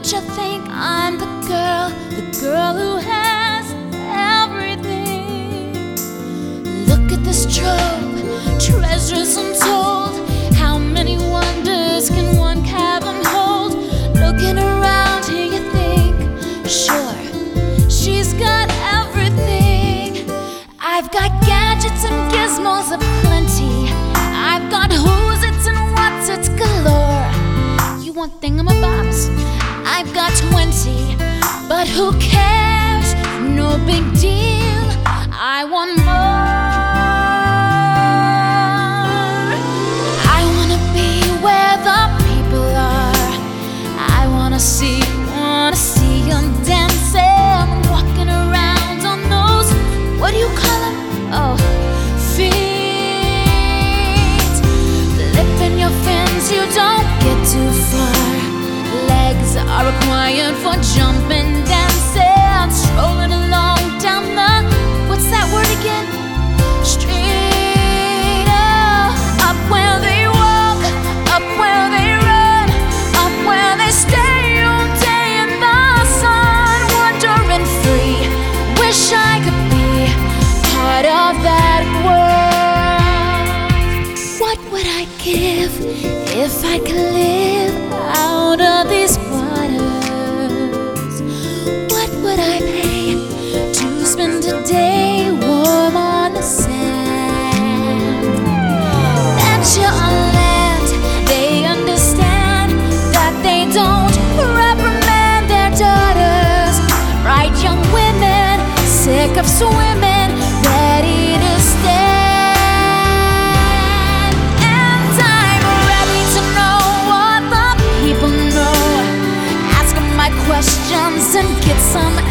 Don't you think I'm the girl who has everything? Look at this trove, treasures untold. How many wonders can one cabin hold? Looking around here you think, sure, she's got everything. I've got gadgets and gizmos aplenty. I've got who's it's and what's it's galore. You want thingamabobs? I've got 20, but who cares? No big deal. I want more. I wanna be where the people are. I wanna see them dancing, walking around on those, what do you call them? Oh, feet. Flipping your fins, you don't get too far. Legs are required for jumping, dancing, strolling along down the, what's that word again? Street. Oh, up where they walk, up where they run, up where they stay all day in the sun, wandering free. Wish I could be part of that world. What would I give if I could live out of these waters? What would I pay to spend a day warm on the sand? Venture on land, they understand that they don't reprimand their daughters. Bright young women, sick of swimming, ready to stand. And I'm ready to know what the people know. Ask them my questions and get some